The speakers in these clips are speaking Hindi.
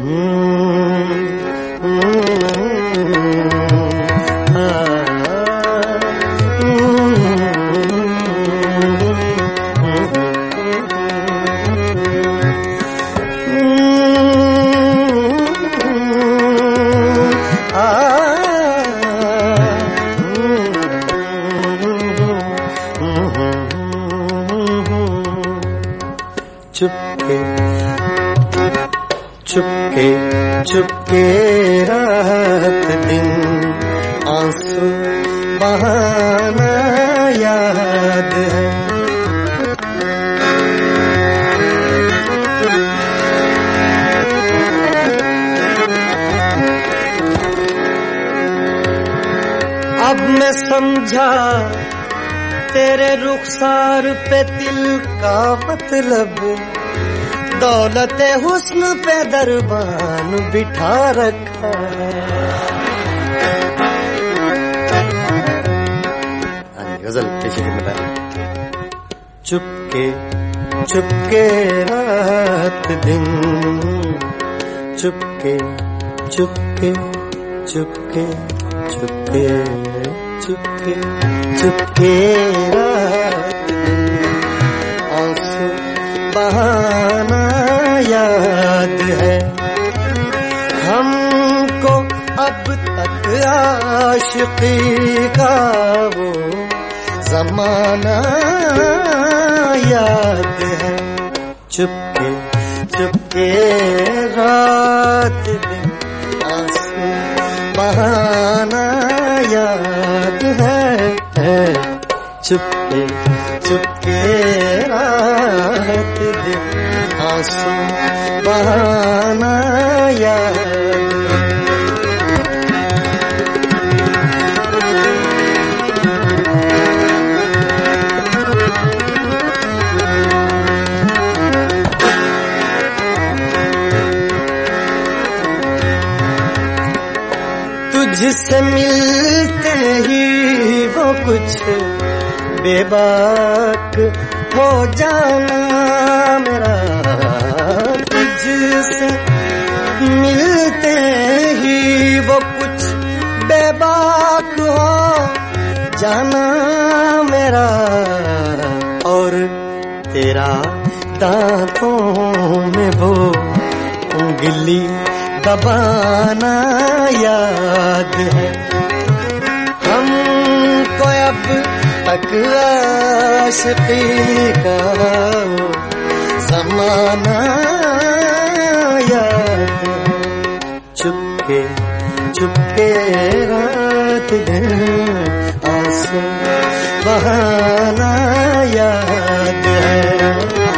चुपके चुपके रात दिन आंसू बहाना याद है। अब मैं समझा तेरे रुखसार पे दिल का मतलब, दौलते हुस्न पे दरबान बिठा रखा। गजल पेश है। चुपके चुपके रात दिन, चुपके चुपके चुपके चुपके चुपके चुपके रात दिन आंसू बहाना याद है। हमको अब तक आशिकी का वो ज़माना याद है। चुपके चुपके रात दिन आंसू बहाना याद है। चुपके चुपके रात दिन आंसू बहाना याद। तुझसे मिलते ही वो कुछ बेबाक हो जाना मेरा, तुझसे मिलते ही वो कुछ बेबाक हो जाना मेरा, और तेरा दांतों में वो उंगली दबाना याद है। हमको अब तक आशिकी का ज़माना याद है। चुपके चुपके रात दिन आंसू बहाना याद है।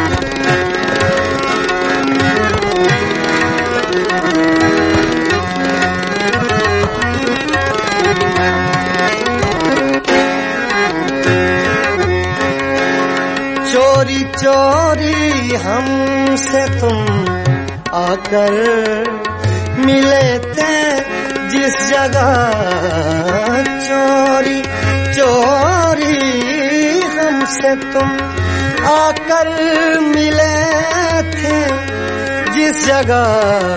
चोरी चोरी हमसे तुम आकर मिले थे जिस जगह, चोरी चोरी हमसे तुम आकर मिले थे जिस जगह।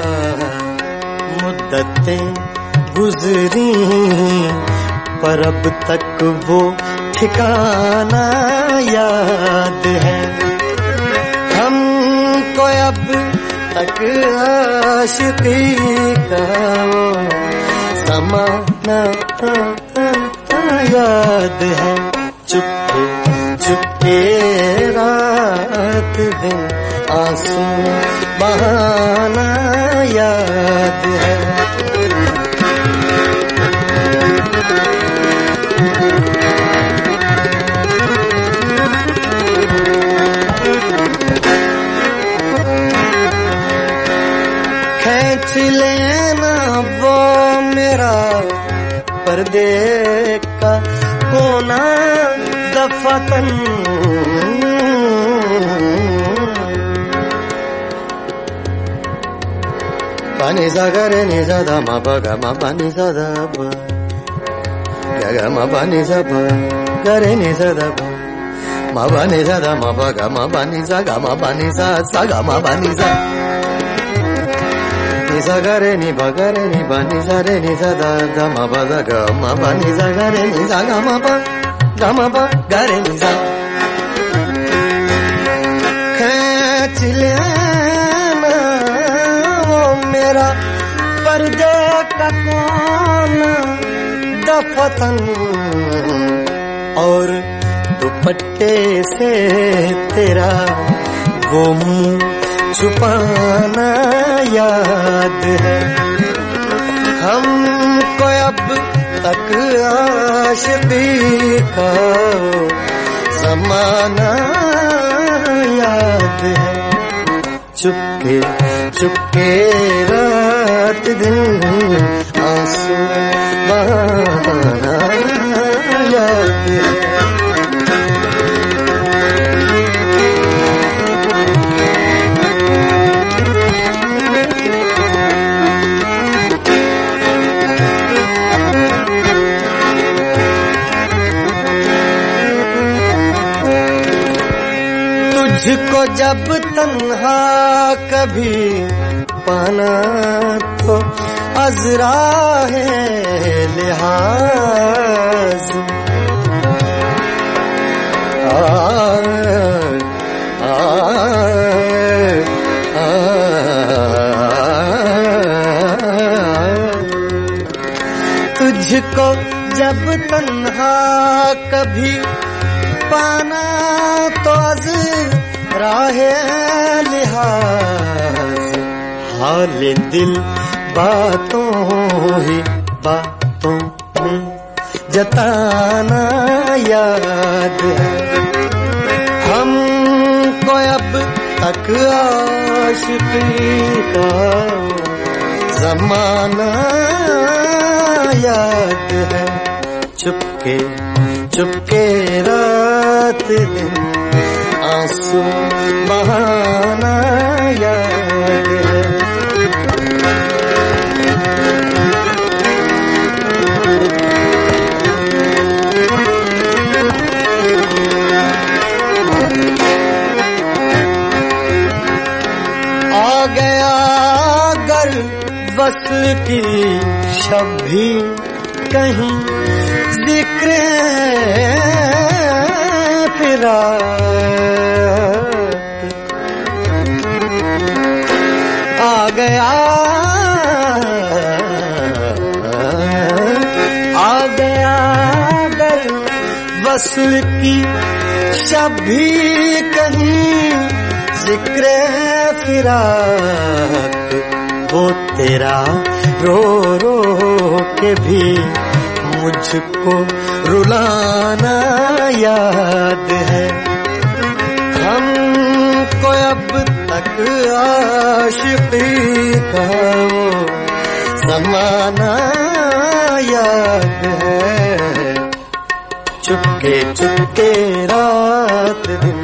मुद्दतें गुजरी पर अब तक वो ठिकाना याद है। हमको अब तक आशिकी का वो ज़माना याद है। चुपके चुपके रात दिन आंसू बहाना याद है। खींच लेना वो मेरा पर्दे का कोना दफातन, पानी सा करे नि सा धा मा पा गा मा पानी सा धा पा गा गा मा पानी सा पा करे नि सा धा पा मा पानी सा धा मा पा गा मा पानी सा गा मा पानी सा गा मा पानी सा नि सा ग रे नि ब ग रे नि ब नि सा रे नि सा दा दा म ब द ग म ब नि सा ग रे नि सा ग म ब ग रे नि सा खींच लेना वो मेरा पर्दे का कोना दफतन और दुपट्टे से तेरा वो मुंह छुपाना याद है। हमको अब तक आशिकी का ज़माना याद है। चुपके चुपके रात दिन आंसू बहाना याद है। तुझको जब तन्हा कभी पाना तो अज़रा है लिहाज तुझको जब तन्हा कभी पाना तो राहे लिहाज हाल दिल बातों ही बातों में जताना याद है। हमको अब तक आशिकी का ज़माना याद है। चुपके चुपके रात दिन आंसू बहाना याद है। आ गया अगर वस्ल की शब भी कहीं जिक्र फिरा आ गया अगर वस्ल की शब भी कहीं जिक्र फिराक वो तेरा रो रो के भी मुझको रुलाना याद है। हमको अब तक आशिकी का वो ज़माना याद है। चुपके चुपके रात दिन